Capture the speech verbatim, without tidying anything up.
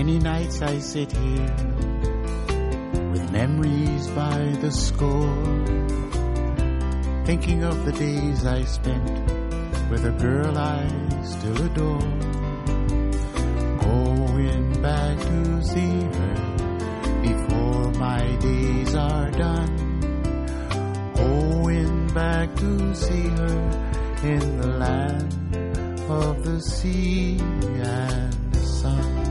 Many nights I sit here with memories by the score, thinking of the days I spent with a girl I still adore. Going back to see her before my days are done. Going back to see her in the land of the sea and the sun.